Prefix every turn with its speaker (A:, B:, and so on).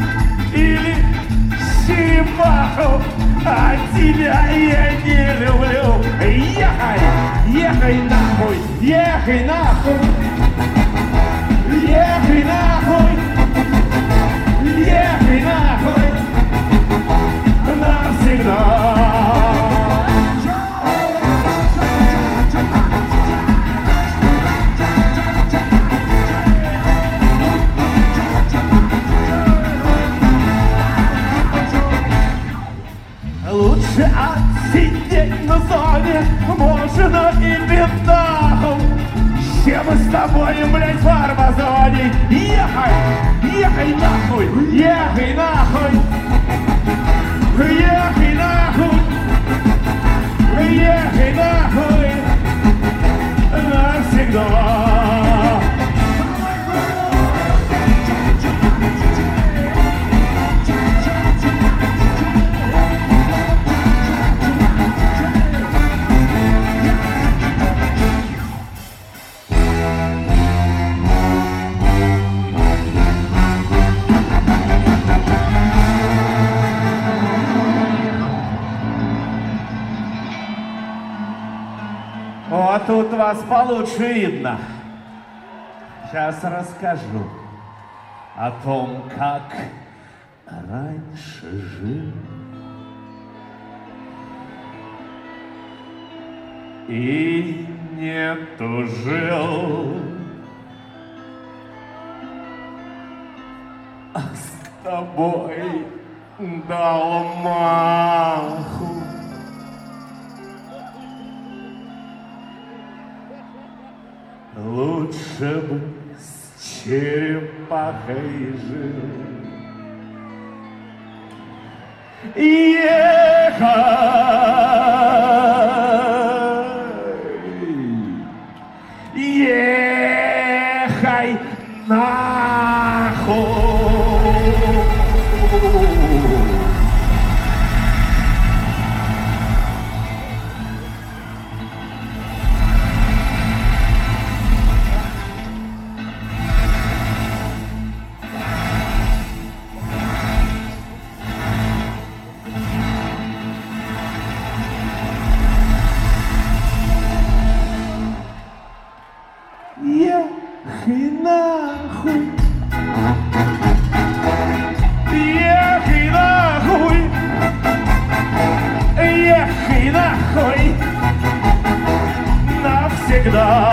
A: или черепаху, а тебя я не люблю. Ехай, ехай нахуй, ехай нахуй, ехай нахуй, ехай нахуй навсегда. Лучше отсидеть на зоне можно и бедаху, чем с тобой, блядь, в фармазоне. Ехай, ехай нахуй, ехай нахуй, ехай нахуй, ехай нахуй навсегда. Вот тут вас получше видно. Сейчас расскажу о том, как раньше жил и не тужил, а с тобой дал маху. Лучше бы с черепахой жил. Ехай нахуй. Ехай нахуй, ехай нахуй, ехай нахуй навсегда.